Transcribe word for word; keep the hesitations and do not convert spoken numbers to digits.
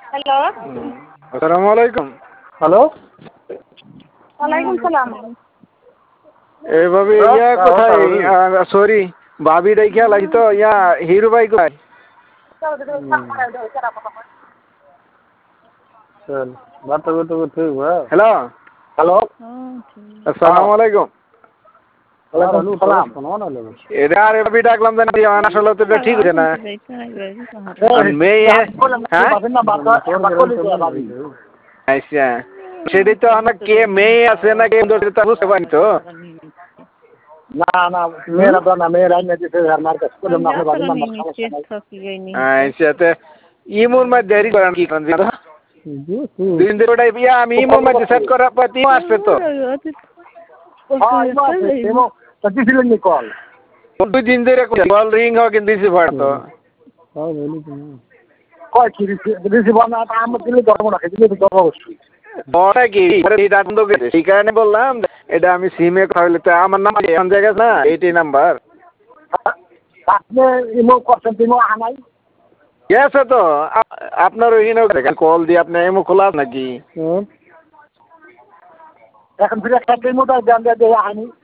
Hello আসসালামু আলাইকুম। Hello ওয়ালাইকুম সালাম। এইভাবে ইয়া কোথায় সরি ভাবি রেখে লাগি তো ইয়া হিরু ভাই কোথায়? বার্তা করতে করতে হ্যালো হ্যালো আসসালামু আলাইকুম। এটা আর এভাবে ডাকলাম জানি আসলে তো ঠিক হচ্ছে না। মেয়ে হ্যাঁ আচ্ছা সেটাই তো আমার কে মেয়ে আছে না কে বুঝতে পারি তো। না না মেয়েরা তো না মেয়েরা মার্কেট করলাম না আচ্ছা ইমুর মধ্যে দেরি করেন কি করেন দিন দিন ওটাই বিয়া আমি ইমুর মধ্যে সেট করার পর তিন আসবে তো দিছিলেন কল দুই দিন ধরে কল রিং হয় কিন্তু রিসিভ হয় তো কয় কি রিসিভ হয় না আমার দিলে ধর্ম রাখে দিলে ধর্ম অবশ্যই বড় কি এই কারণে বললাম এটা আমি সিমে খাইলে তো আমার নাম এমন জায়গা না এইটাই নাম্বার আপনি ইমো করছেন ইমো আনাই গেছে তো আপনার ওইখানে কল দিয়ে আপনি এমো খোলা নাকি এখন ফিরে একটা ইমোটা জান দিয়ে আনি